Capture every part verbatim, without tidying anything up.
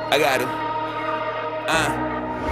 I got him. Uh.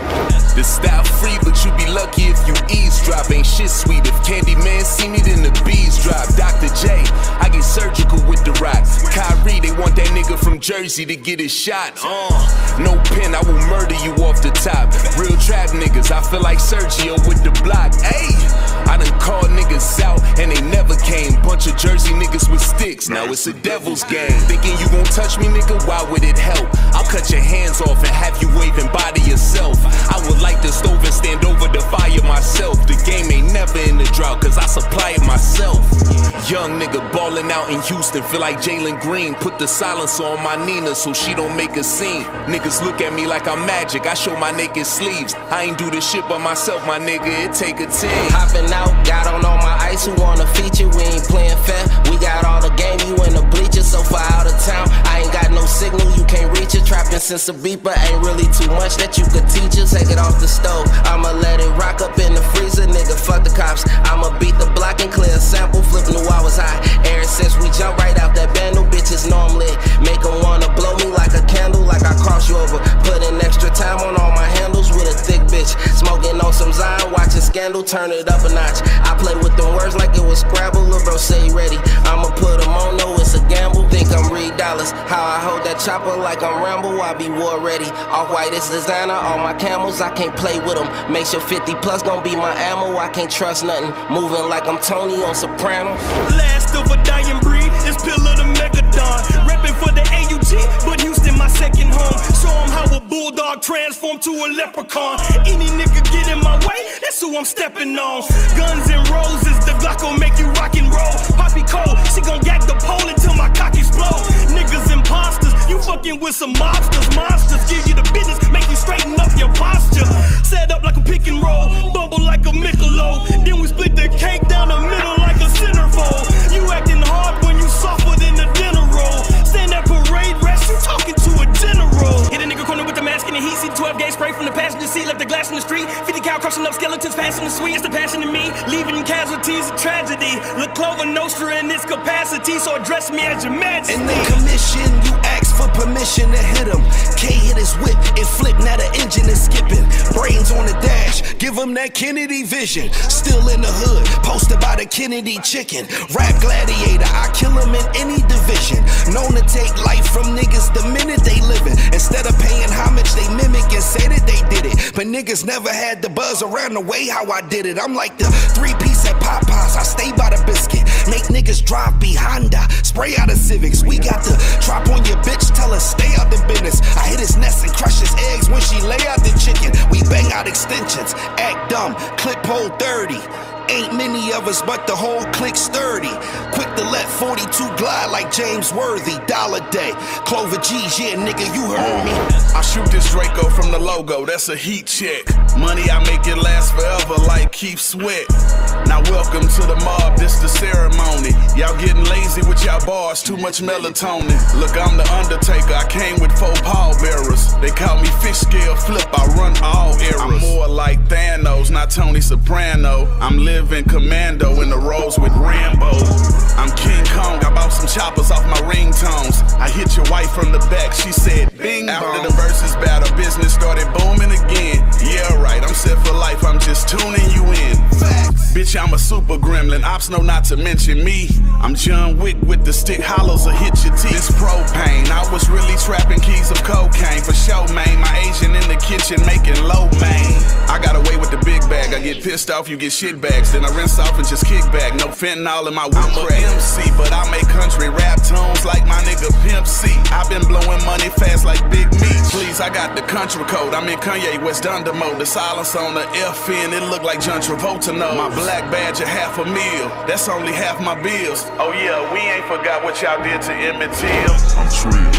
The style free, but you be lucky if you eavesdrop. Ain't shit sweet. If Candyman see me, then the bees drop. Doctor J, I get surgical with the rock. Kyrie, they want that nigga from Jersey to get his shot. Uh, no pen, I will murder you off the top. Real trap niggas, I feel like Sergio with the block. Ayy, I done called niggas out and they never came. Bunch of Jersey niggas with sticks, now it's a devil's game. Thinking you gon' touch me, nigga, why would it help? I'll cut your hands off and have you waving body yourself. I would light the stove and stand over the fire myself. The game ain't never in the drought, cause I supply it myself. Young nigga ballin' out in Houston, feel like Jalen Green. Put the silencer on my Nina so she don't make a scene. Niggas look at me like I'm magic, I show my naked sleeves. I ain't do this shit by myself, my nigga, it take a team. Hopping out, got on all my ice, who wanna feature? We ain't playing fair, we got all the game, you in the bleachers, so far out of town. I ain't got no signal, you can't reach it. Trapping since a beeper, ain't really too much that you could teach us. Take it off the stove, I'ma let it rock up in the freezer, nigga, fuck the cops. I'ma beat the block and clear a sample, flip knew I was high. Ever since we jumped right out that band, no bitches know I'm lit. Make them wanna blow me like a candle, like I cross you over. Put in extra time on all my handles with a thick bitch. Smoking on some Zion, watching Scandal, turn it up a notch. I play with them words like it was Scrabble, lil' bro say ready. I'ma put them on, no it's a gamble. Think I'm Reed Dollars, how I hold that chopper like I'm Rambo, I be war ready. Off-white is designer, all my camels, I can't play with them. Make sure fifty plus gon' be my ammo, I can't trust nothing. Moving like I'm Tony on Soprano. Last of a dying breed, it's Pillar the Megadon. Reppin' for the A U G, but Houston my second home. Show 'em how a bulldog transformed to a leprechaun. Any nigga get in my way, that's who I'm stepping on. Guns and roses, the Glock gon' make you rock and roll. Poppy cold, she gon' yak the pole until my cock explode. Niggas imposters, you fucking with some mobsters. Monsters give you the business, make you straighten up your posture. Set up like a pick and roll, bubble like a Michelob. Then we split the cake down the middle like a centerfold. You acting hard when you softer than the dinner roll. Stand at parade rest, you talking to a general. Hit a nigga corner with the mask in the heat, see the twelve gauge spray from the passenger seat, left the glass in the street. fifty cal crushing up skeletons, passing the sweet. It's the passion in me, leaving casualties of tragedy. La Clover Nostra in its capacity, so address me as your majesty. In the commission, you ask for permission to hit him. K hit his whip, it flipped, now the engine is skipping. Brains on the dash, give him that Kennedy vision. Still in the hood, posted by the Kennedy chicken. Rap gladiator, I kill him in any division. Known to take life from niggas the minute they living. Instead of paying homage, they mimic and say that they did it. But niggas never had the buzz around the way how I did it. I'm like the three-piece at Popeyes, I stay by the biscuit. Make niggas drive be Honda, spray out of Civics. We got the drop on your bitch, tell her stay out the business. I hit his nest and crush his eggs when she lay out the chicken. We bang out extensions, act dumb, clip hole thirty. Ain't many of us, but the whole clique sturdy. Quick to let forty-two glide like James Worthy. Dollar Day, Clover G's, yeah, nigga, you heard me. I shoot this Draco from the logo, that's a heat check. Money, I make it last forever like Keith Sweat. Now welcome to the mob, this the ceremony. Y'all getting lazy with y'all bars, too much melatonin. Look, I'm the Undertaker, I came with four pallbearers. They call me fish scale flip, I run all eras. I'm more like Thanos, not Tony Soprano. I'm living commando in the roles with Rambo. I'm King Kong, I bought some choppers off my ringtones. I hit your wife from the back, she said bing bong. After the verses battle, business started booming again. Yeah, right, I'm set for life, I'm just tuning you in. Facts. Bitch, I'm a super gremlin, ops know not to mention me. I'm John Wick with the stick hollows will hit your teeth. This propane, I was really trapping keys of cocaine. For show, man, my Asian in the kitchen making low, man. I got away with the big bag, I get pissed off, you get shit bags. Then I rinse off and just kick back, no fentanyl in my whip crack. I'm a M C, but I make country rap tunes like my nigga Pimp C. I been blowing money fast like Big Me. Please, I got the country code, I'm in Kanye West Under mode. The silence on the F N, it look like John Travolta knows. My black badge a half a meal, that's only half my bills. Oh yeah, we ain't forgot what y'all did to Emmett Till. I'm Trill.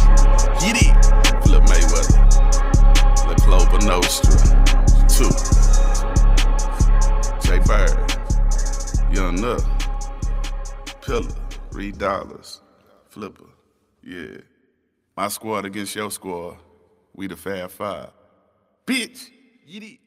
Get it. Flip Mayweather. La Clover Nostra. Two. J Bird. Young Nuck. Pillar. Reed Dollars. Flipper. Yeah. My squad against your squad. We the Fab Five. Bitch. Get it.